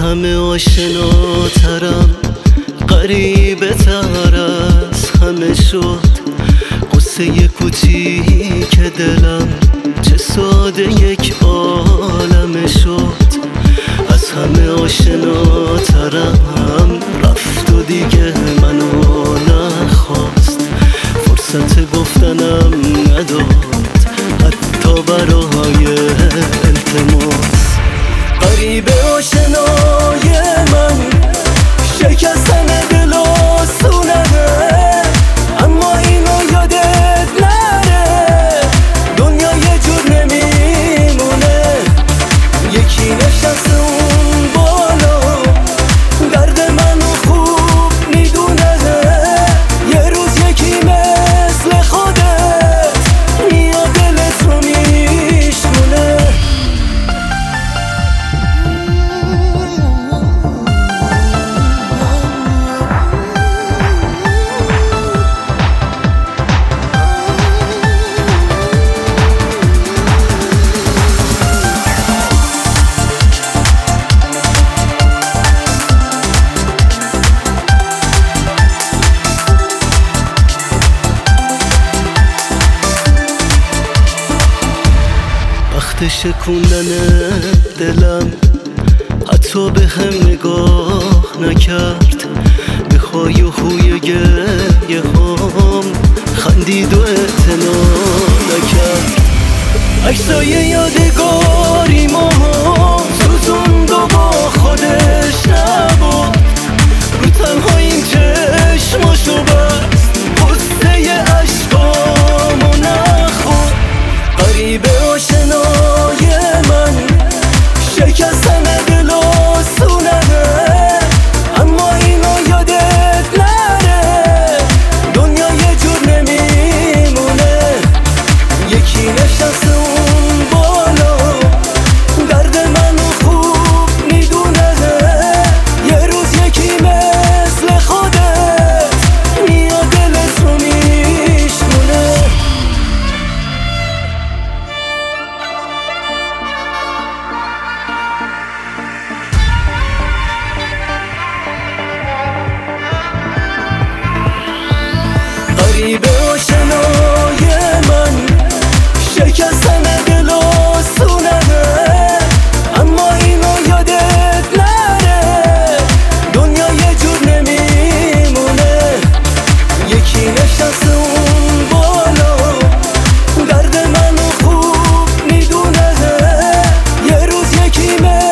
همه آشناترم، غریبه تر از همه شد. قصه کوچیک دلم چه ساده یک عالمه شد. از همه آشناترم رفت و دیگه منو نخواست، فرصت گفتنم نداد حتی برای التماس. غریبه آشنای من شکستن دل آسونه، اما اینو یادت نره دنیا یه جور نمیمونه. یکی نشسته اون بالا درد منو خوب میدونه، یه روز یکی مثل خودت میاد دلت رو میشکونه. وقت شکوندن دلم حتی به هم نگاه نکرد، به های و خوی گریه هم خندید و اعتنا نکرد. عکسای یادگاری ما سوزوند و با خودش نبود، رو تنهاییم چشماشو بست، قصه عشقامو نخورد. غریبه آشنای من شکستن دل آسونه، اما اینو یادت نره دنیا یه جور نمیمونه. یکی نشسته اون بالا درد منو خوب میدونه، یه روز یکی مثل خودت میاد دلت رو میشکونه. غریبه آشنای من شکستن دل آسونه، اما اینو یادت نره دنیا یه جور نمیمونه. یکی نشسته اون بالا درد منو خوب میدونه، یه روز یکی